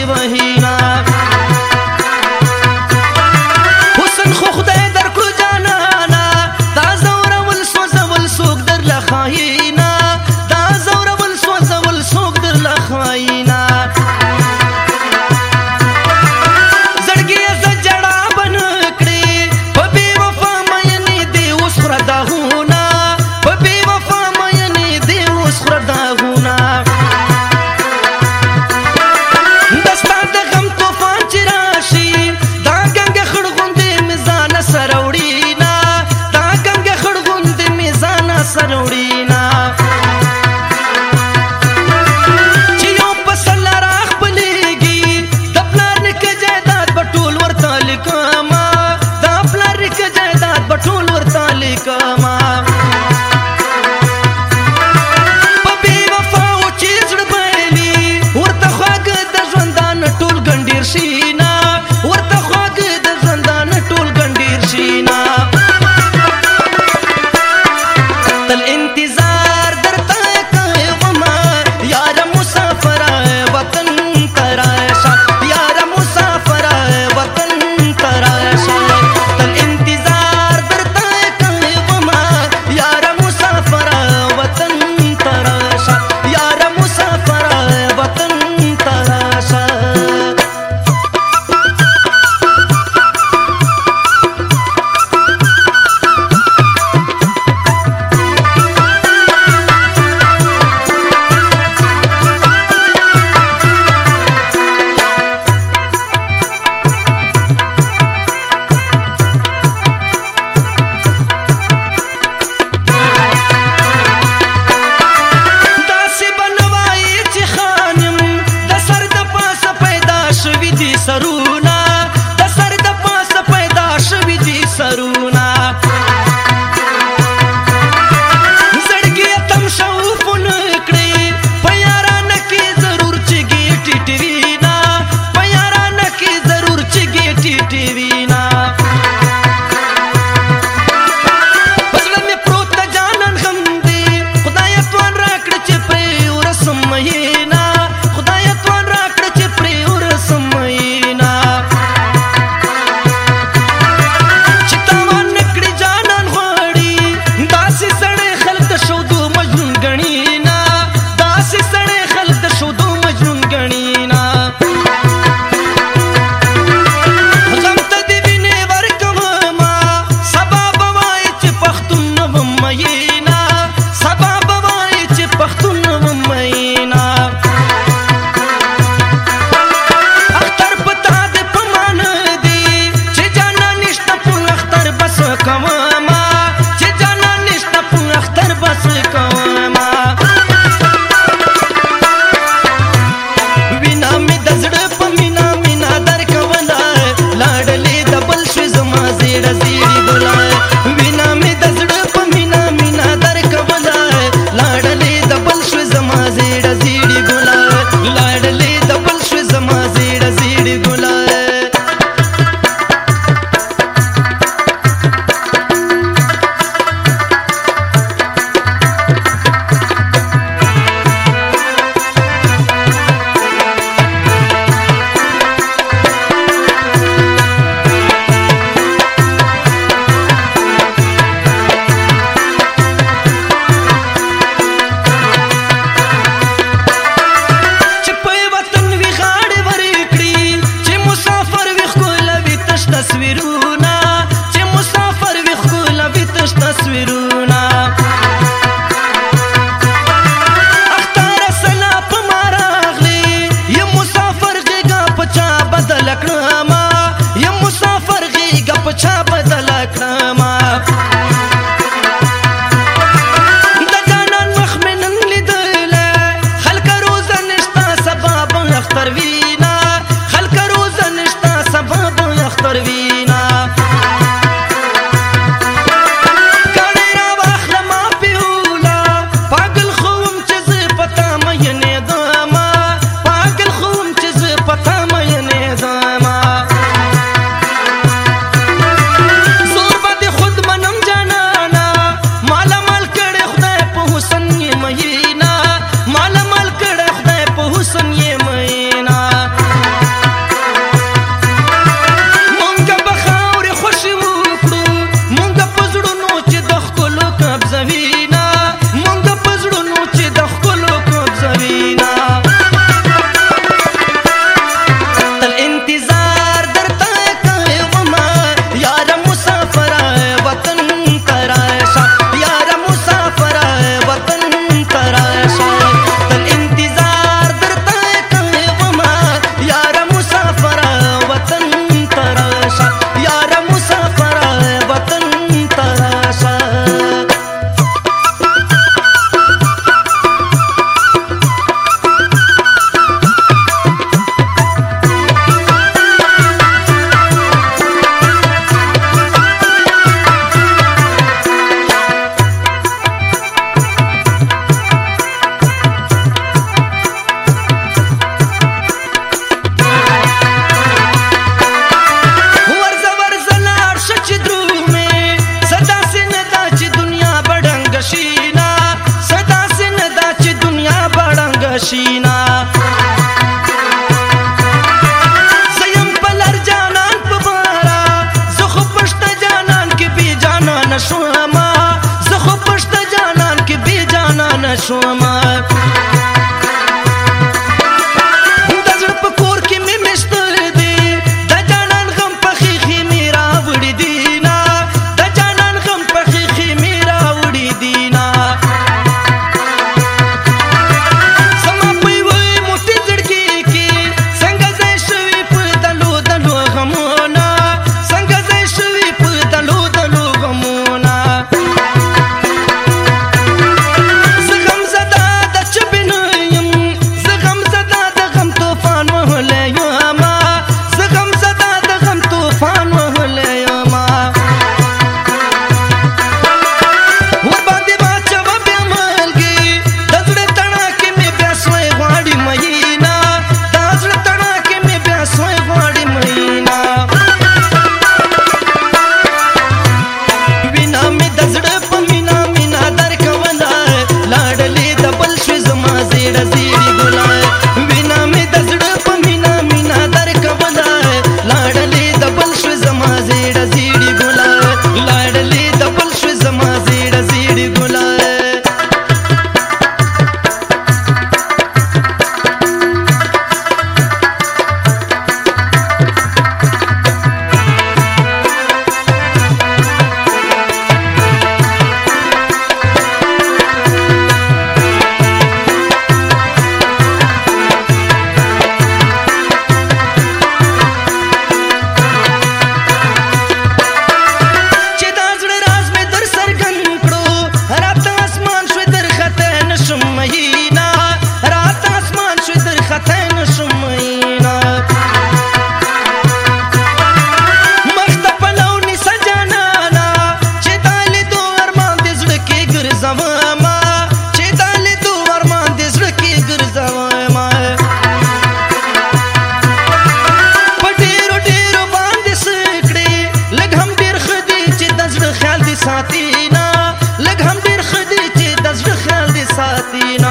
وهینا حسن خو خدای درکړو جانانا دا زورول سوزول څوک در لخاینا دا زورول سوزول څوک در لخاینا زړګي ز جړا بن کړې په بي وفا مې دې اوس خره داغونه په بي وفا مې دې اوس خره داغونه دستا د غم طوفان چې راشي دا ګنګ خړغوندې میزان سروړینا دا ګنګ خړغوندې میزان سروړینا چې یو پسل راخ بلېږي د پلار نیکه جایداد به ټول ورته لیکما د پلار نیکه جایداد به ټول ورته لیکما په بې وفاو چې زړه بایلي ورته خواږه د ژوندان ټول ګنډېر شینا ورته خواږه د ژوندان ټول ګنډېر شینا تل انتظار درته کومه یاره مسافره وطن ته راشه یاره مسافره وطن ته راشه تل انتظار درته کومه یاره مسافره وطن ته راشه یاره مسافره وطن ته راشه داسې بنوایي چې خانم د سر د پاسه پیدا شوي دي سرونه د سر د پاسه پیدا شوي دي سرونه زړګي تم شوفونه کړې په یارانه کې ضرور چې ګېټې ټیټوینا په یارانه کې ضرور چې ګېټې ټیټوینا په زړه مې پروت د جانان غم دی خدایه توان راکړه چې پرې ورسم مهینا خدایه توان راکړه چې پرې ورسم مهینا چې تاوان نه کړي جانان غواړي داسې سړی خلک د شودو مجنون ګڼينا داسې سړی خلک د شودو مجنون ګڼينا غم ته دې وینې ورکومه سبا به وایي چې پښتون نه وم مینه سبا به وایي چې پښتون نه وم مینه اختر په تا دې په مان دی چې جانا نشته په اختر بس کومه چې جانا نشته په اختر بس کومه وینا مې د زړه په مینا مینا درکوله لاړلې د بل شوې زما زیړه زیړې ګله وینا مې د زړه په مینا مینا درکوله لاړلې د بل شوې زما زیړه زیړې ګله لاړلې د بل شوې زما زیړه زیړې ګله چې په وطن وي غاړې ورکړي چې مسافر وي ښکلوي تش تصویرونه چې مسافر وي ښکلوي تش تصویرونه اختاره سلا په ما راغلې یم مسافر غېږه په چا بدله کړمه یم مسافر غېږه په چا بدله کړمه د جانان مخ مې نن لیدلی خلکه روزه نشته سبا به اختر وینا خلکه روزه نشته سبا به اختر وینا کاڼې راواخله ما پیوله پاگل خو وم چې زه په تا مینېدمه پاگل خو وم چې زه په تا مینېدمه نشوما زه خو پشت جانان کې بې جانا نشوما د زړه په کور کې مې مشتر دی د جانان غم په خیخي مې راوړي دینا د جانان غم په خیخي مې راوړي دینا زما په یوه موټي زړګي کې څنګه ځای شوي په دلو دلو غمونه څنګه ځای شوي په دلو دلو غمونه زه غمزده د چبې نه یم زه غمزده د غم طوفان وهلی یمه زه غمزده د غم طوفان وهلی یمه ورباندې واچوه بیا ملګي د زړه تڼاکې مې بیا سوی غواړي مینه د زړه تڼاکې مې بیا سوی غواړي مینه وینا مې د زړه په مینا مینا درکوله لاړلې د بل شوې زما زیړه زیړې ګله وینا مې د زړه په مینا مینا درکوله لاړلې د بل شوې زما زیړه زیړې ګله لاړلې د بل شوې زما زیړه زیړې ګله چې دا زړه راز مې در څرګند کړو راته اسمان شوی در خطی نشم مینه راته اسمان شوی در خطی نشم مینه مخ ته پلو نیسه جانانه چې دا لیدو ارمان دې زړه کې ګرځومه چې دا لیدو ارمان دې زړه کې ګرځومه په ډېرو ډېرو باندې څه کړې لږ هم ډېر ښه دي چې د زړه خیال دې ساتي نه لږ هم ډېر ښه دي چې د زړه خیال دې ساتي نه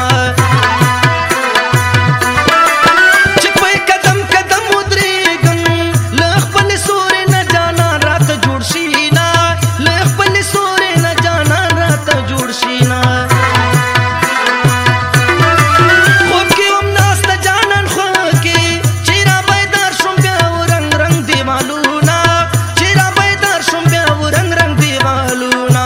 چې په قدم قدم ودرېږم له خپلې سورې نه جانان راته جوړ شي نه له خپلې سورې نه جانان راته جوړ شي نه خوب کې هم ناسته جانان خوا کې چې را بیدار شوم بیا و رنګ رنګ دیوالونه چې را بیدار شوم بیا و رنګ رنګ دیوالونه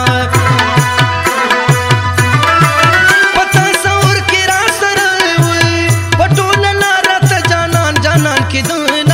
په تصور کې را سره وي په ټوله لاره ته جانان جانان کېدونه